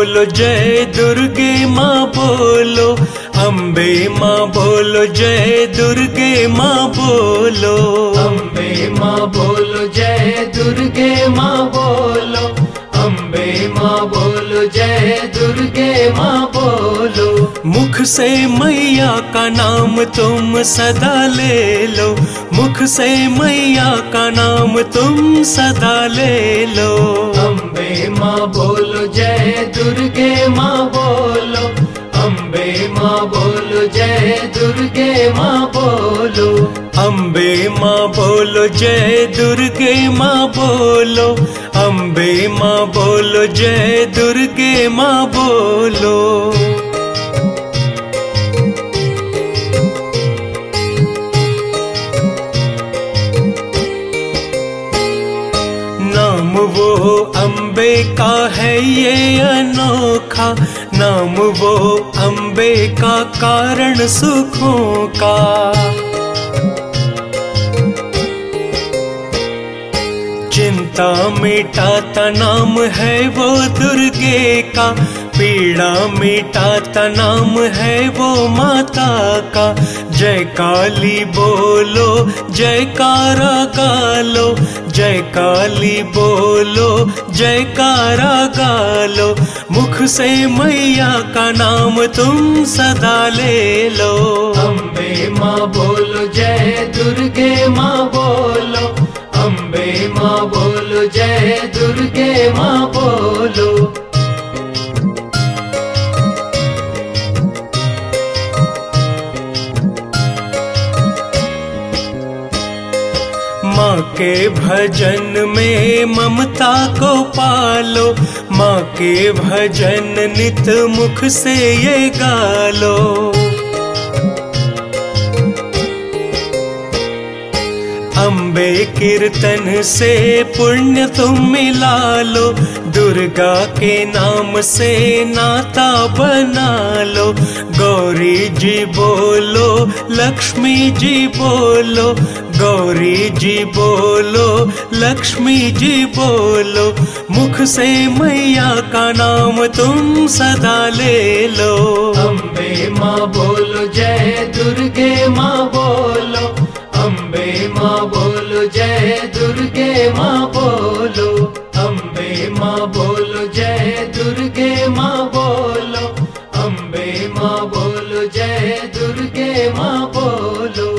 बोलो जय दुर्गे माँ बोलो, अम्बे माँ बोलो जय दुर्गे माँ बोलो, अम्बे माँ बोलो जय दुर्गे माँ बोलो, अम्बे माँ बोलो जय दुर्गे माँ बोलो। मुख से मैया का नाम तुम सदा ले लो, मुख से मैया का नाम तुम सदा ले लो। अम्बे माँ बोलो जय दुर्गे माँ बोलो, अम्बे माँ बोलो जय दुर्गे माँ बोलो, अम्बे माँ बोलो जय दुर्गे माँ बोलो, अम्बे माँ बोलो जय दुर्गे माँ बोलो। नाम वो अम्बे का है ये अनोखा, नाम वो अम्बे का कारण सुखों का। चिंता मिटाता नाम है वो दुर्गे का, पीड़ा मिटाता नाम है वो माता का। जय काली बोलो जयकारा गालो, जय काली बोलो जयकारा गालो, मुख से मैया का नाम तुम सदा ले लो। अम्बे माँ बोलो जय दुर्गे माँ बोलो, अम्बे माँ बोलो जय दुर्गे माँ बोलो। माँ के भजन में ममता को पालो, माँ के भजन नित मुख से ये गालो। अम्बे कीर्तन से पुण्य तुम मिला लो, दुर्गा के नाम से नाता बना लो। गौरी जी बोलो लक्ष्मी जी बोलो, गौरी जी बोलो लक्ष्मी जी बोलो, मुख से मैया का नाम तुम सदा ले लो। अम्बे माँ बोलो जय दुर्गे माँ बोलो, अम्बे माँ बोलो जय दुर्गे माँ बोलो, अम्बे माँ बोलो जय दुर्गे माँ बोलो, अम्बे माँ बोलो जय दुर्गे माँ बोलो।